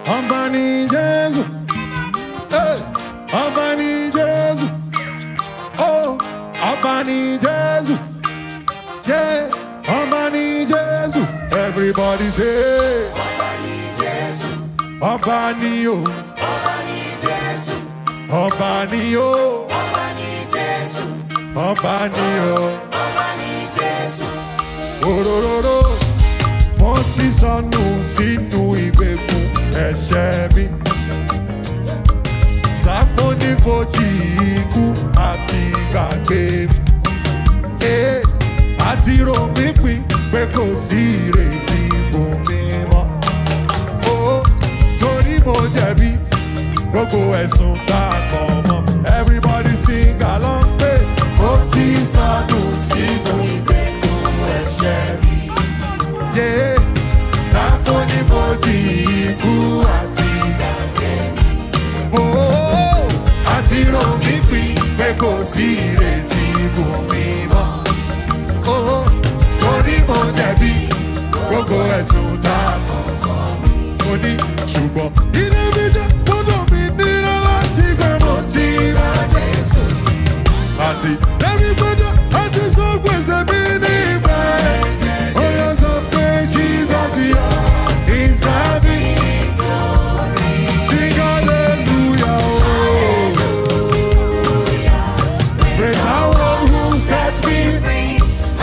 ọba ni Jésù. Ọba ni Jésù. Oh, ọba ni Jésù. Yeah, ọba ni Jésù. Everybody say. Ọba ni Jésù. Ọba ni o. Ọba ni Jésù. Ọba ni o. Ọba ni Jésù. Ọba ni o. Ọba ni Jésù. Òróróró, mo ti sọnù sínú ìgbèkùn ẹ̀ṣẹ̀ mi. Sáfónífojì ikú àti gbàgbé mi. Àti rò mí pin pé kò sí ìrètí fún mi mọ́. Torí mo jẹ̀bi gbogbo ẹ̀sùn tá a kàn mọ́. Everybody sing along pé mo ti sọnù sínú ìgbèkùn ẹ̀ṣẹ̀ mi. Sáfónífojì ikú àti gbàgbé mi. Àti rò mí pin pé kò sí ìrètí fún mi mọ́. Torí mo jẹ̀bi gbogbo ẹ̀sùn tá a kàn mí. Mo ní ṣùgbọ́n ilé mi jẹ́ gbọ́dọ̀ mi nílò láti fẹ́ mo ti bá Jésù. Àti lẹ́mi gbọ́dọ̀ àti sọ gbèsè mi ní ìgbà ẹ̀. Ó yẹ sọ pé Jesus yọ is the victory. Sing hallelujah. Praise the one who sets me free.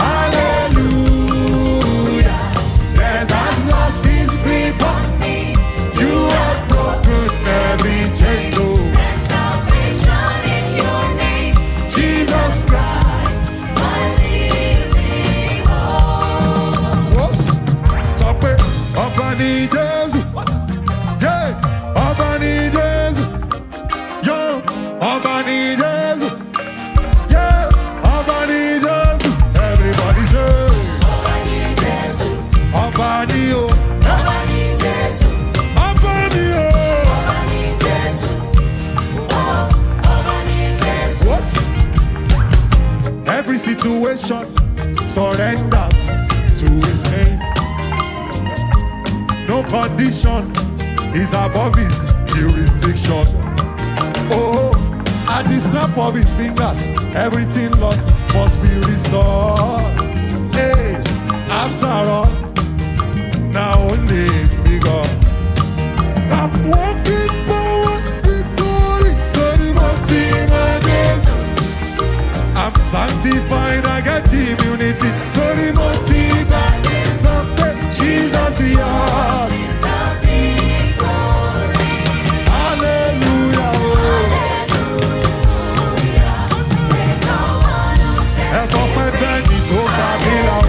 Hallelujah. Death has lost its grip on me. You have broken every chain. There's salvation in your name. Jesus Christ. My living hope. What's sọ pé ọba ni Jésù. Yeah, ọba ni Jésù. Yo, ọba ni Jésù. Yeah, ọba ni Jésù. Everybody say. Ọba ni Jésù. Ọba ni o. Ọba ni Jésù. Ọba ni o. Ọba ni Jésù. Oh, Ọba ni Jésù. What's every situation surrenders to his name. No condition is above his jurisdiction. Oh, at the snap of his fingers, everything lost must be restored. Hey, after all, now only me God. I'm walking forward with glory, glory, my Jesus. I'm sanctified, I get immunity. Glory, Jesus, yours. Is the victory. Hallelujah. Hallelujah. Praise the one who sets Help me of my free. belly to Babylon.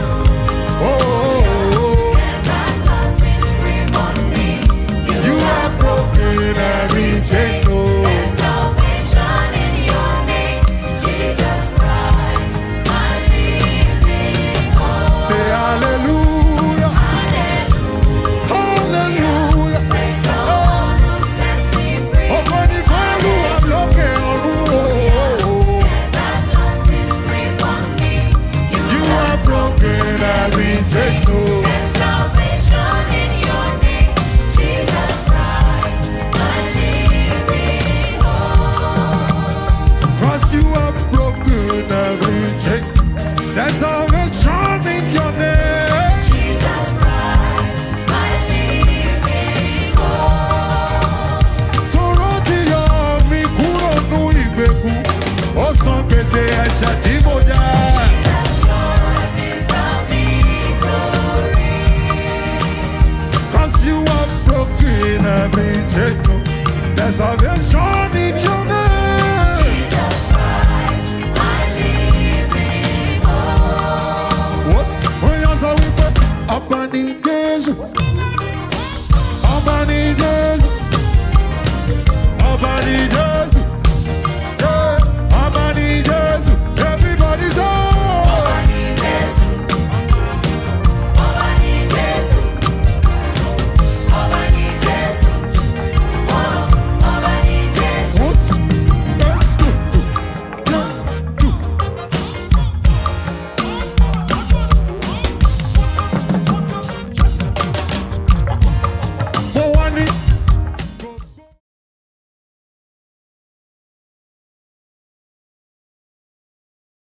Oh, Death has lost its grip on me. you have broken every chain. There's salvation in your name, Jesus Christ, my living hope. Say hallelujah. Hallelujah. Hallelujah. Praise the one who sets me free. Ọkọ ní kọ́lù àlọ́kẹ́ ọ̀run. Death has lost its grip on me. You have broken every chain. There's salvation in your name, Jesus Christ, my living hope. 'Cause you have broken every chain. There's salvation in your name. Jesus Christ, my living hope. Tọrọ ti yọ mí kúrò nú ìgbèkùn. Ó san gbèsè ẹ̀ṣẹ̀ tí mo jẹ. Jesus, yours is the victory. 'Cause you have broken every chain. There's salvation in your name. Jesus Christ, my living hope. What? Ó yá sọ wípé ọba ni Jésù. Ọba ni Jésù. Ọba ni Jésù.